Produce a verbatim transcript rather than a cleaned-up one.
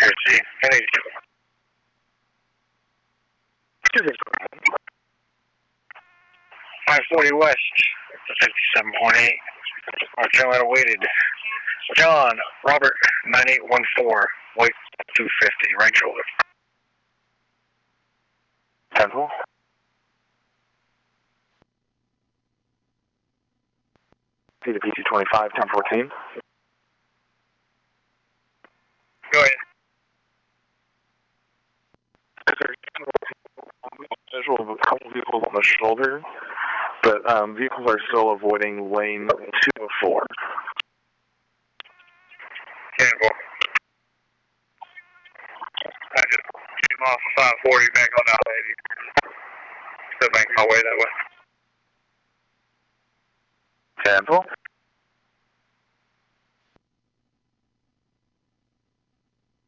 see. I need five forty West, fifty-seven point eight. Our trailer waited. John Robert nine eight one four, weight two fifty, right shoulder. Temple. P to P two twenty-five, ten fourteen. Go ahead. Visual of a couple vehicles on the shoulder, but um, vehicles are still avoiding lane two oh four. Campbell. I just came off of five forty back on I eighty. Still making my way that way. Temple.